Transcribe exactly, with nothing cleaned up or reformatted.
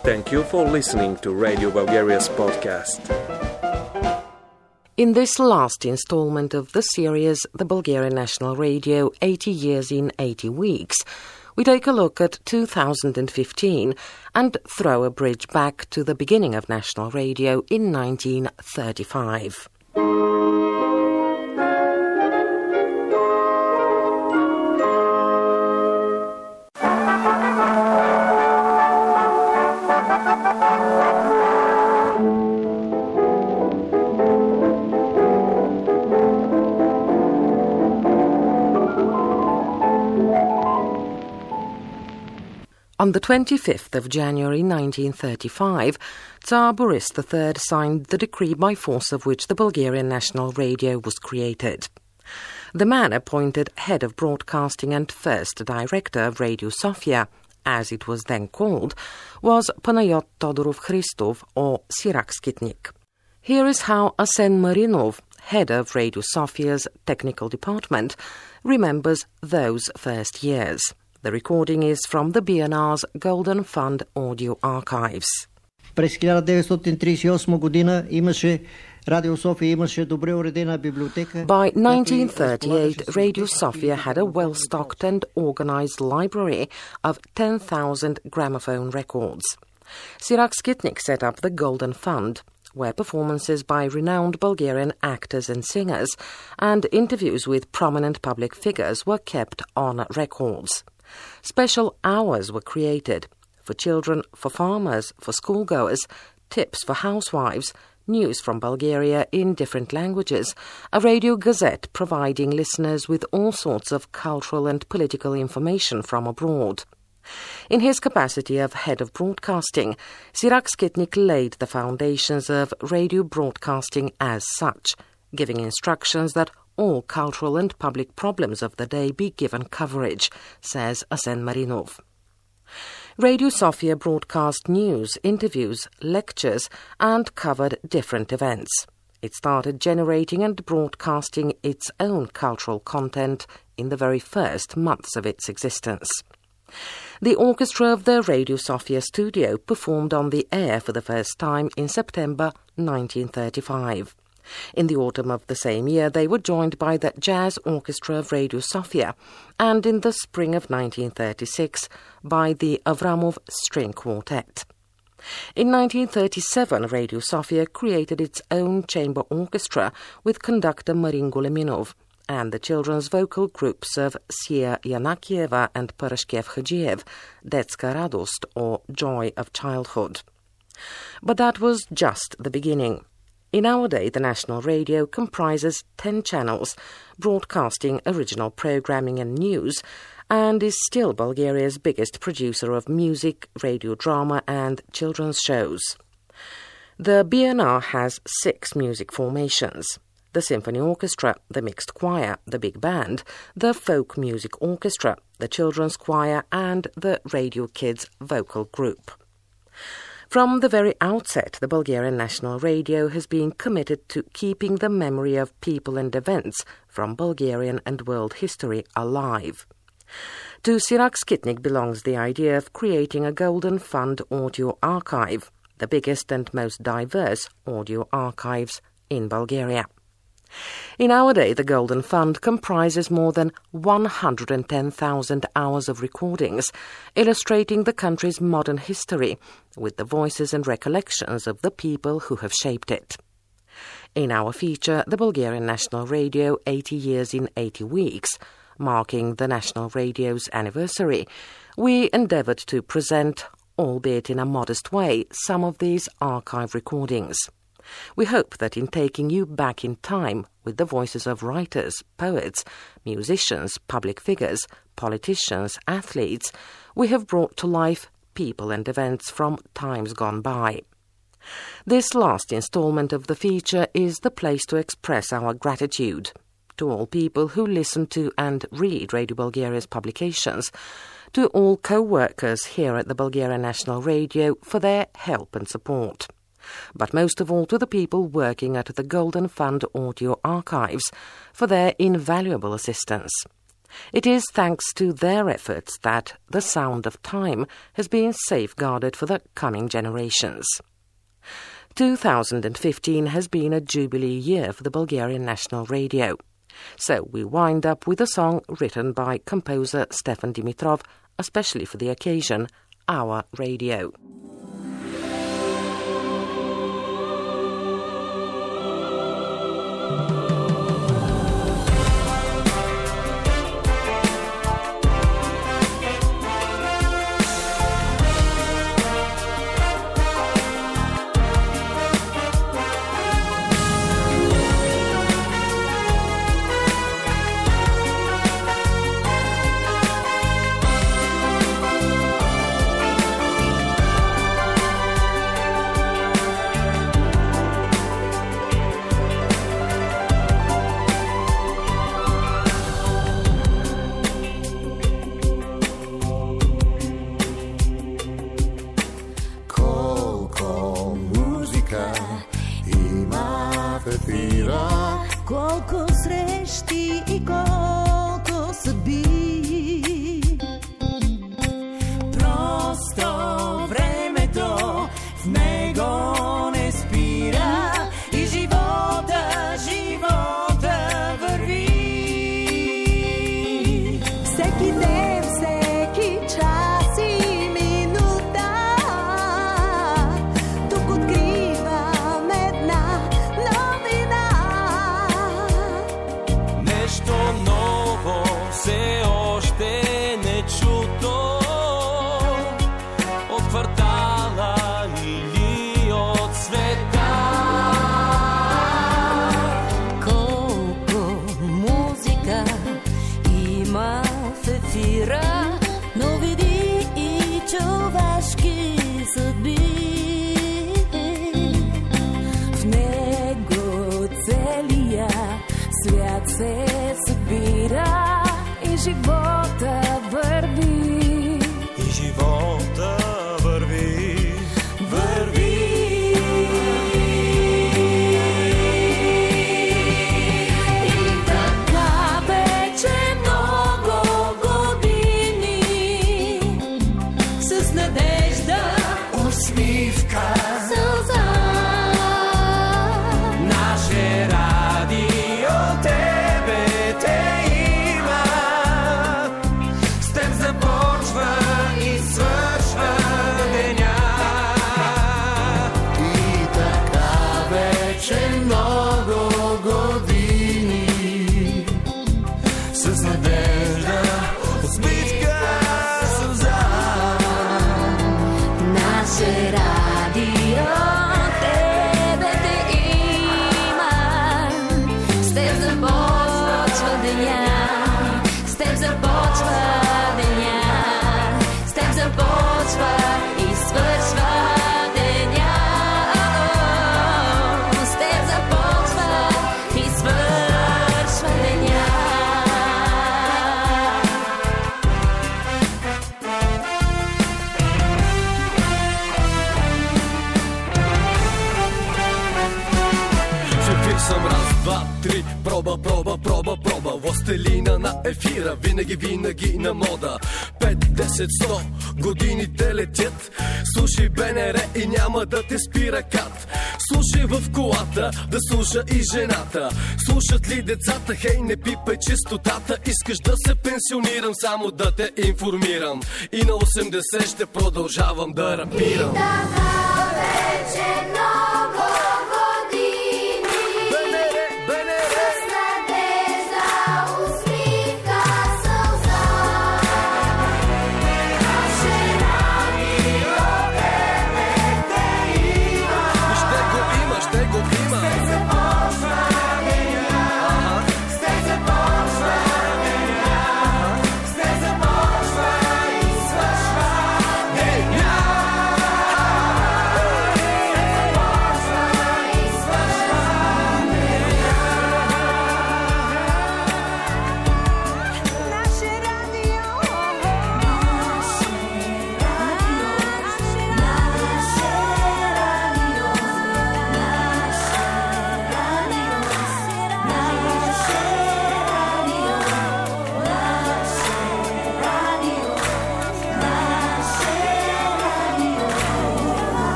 Thank you for listening to Radio Bulgaria's podcast. In this last installment of the series, The Bulgarian National Radio, eighty years in eighty weeks, we take a look at two thousand fifteen and throw a bridge back to the beginning of national radio in nineteen thirty-five. On the twenty-fifth of January nineteen thirty-five, Tsar Boris the Third signed the decree by force of which the Bulgarian National Radio was created. The man appointed head of broadcasting and first director of Radio Sofia, as it was then called, was Panayot Todorov Christov, or Sirak Skitnik. Here is how Asen Marinov, head of Radio Sofia's technical department, remembers those first years. The recording is from the B N R's Golden Fund audio archives. През хиляда деветстотин тридесет и осма година имаше Радио София имаше добре уредена библиотека. By nineteen thirty-eight, Radio Sofia had a well-stocked and organized library of ten thousand gramophone records. Sirak Skitnik set up the Golden Fund, where performances by renowned Bulgarian actors and singers and interviews with prominent public figures were kept on records. Special hours were created for children, for farmers, for schoolgoers, tips for housewives, news from Bulgaria in different languages, a radio gazette providing listeners with all sorts of cultural and political information from abroad. In his capacity of head of broadcasting, Sirak Skitnik laid the foundations of radio broadcasting as such, giving instructions that all cultural and public problems of the day be given coverage, says Asen Marinov. Radio Sofia broadcast news, interviews, lectures, and covered different events. It started generating and broadcasting its own cultural content in the very first months of its existence. The orchestra of the Radio Sofia studio performed on the air for the first time in September nineteen thirty-five. In the autumn of the same year, they were joined by the Jazz Orchestra of Radio Sofia, and in the spring of nineteen thirty-six, by the Avramov String Quartet. In nineteen thirty-seven, Radio Sofia created its own chamber orchestra with conductor Marin Guleminov and the children's vocal groups of Sia Yanakieva and Parashkev Khadziev, Detska Radost, or Joy of Childhood. But that was just the beginning. In our day, the national radio comprises ten channels, broadcasting original programming and news, and is still Bulgaria's biggest producer of music, radio drama and children's shows. The B N R has six music formations: the symphony orchestra, the mixed choir, the big band, the folk music orchestra, the children's choir, and the Radio Kids vocal group. From the very outset, the Bulgarian National Radio has been committed to keeping the memory of people and events from Bulgarian and world history alive. To Sirak Skitnik belongs the idea of creating a Golden Fund audio archive, the biggest and most diverse audio archives in Bulgaria. In our day, the Golden Fund comprises more than one hundred ten thousand hours of recordings, illustrating the country's modern history with the voices and recollections of the people who have shaped it. In our feature, The Bulgarian National Radio, eighty years in eighty weeks, marking the national radio's anniversary, we endeavoured to present, albeit in a modest way, some of these archive recordings. We hope that in taking you back in time with the voices of writers, poets, musicians, public figures, politicians, athletes, we have brought to life people and events from times gone by. This last instalment of the feature is the place to express our gratitude to all people who listen to and read Radio Bulgaria's publications, to all co-workers here at the Bulgarian National Radio for their help and support. But most of all to the people working at the Golden Fund Audio Archives for their invaluable assistance. It is thanks to their efforts that the sound of time has been safeguarded for the coming generations. two thousand fifteen has been a jubilee year for the Bulgarian National Radio. So we wind up with a song written by composer Stefan Dimitrov, especially for the occasion, Our Radio. Колко срещи и колко съдби. Просто времето в него не спира и живота, живота върви. Всеки ден, всеки час и минута тук откривам една новина. Нещо ново, все още не чуто от квартала или от света. Колко музика има в ефира, но види и човешки съдби. В него целия свят се събира и живота върви. И живота върви, върви. И така вече много години с надежда, усмивка, сълза. Наше радио тебе те има. С теб започва и свършва деня. И така вече много години с надежда, усмивка, сълза. Наше радио тебе те има. С теб започва деня. С теб започва деня. С теб започва и свършва деня. С теб започва и свършва деня. В ефир съм раз, два, три, проба, проба, проба, проба. Властелина на ефира, винаги, винаги на мода. Пет, десет, сто, годините летят. Слушай БНР и няма да те спира кат. Слушай в колата, да слуша и жената. Слушат ли децата, хей, не пипай чистотата. Искаш да се пенсионирам, само да те информирам. И на осемдесет ще продължавам да рапирам.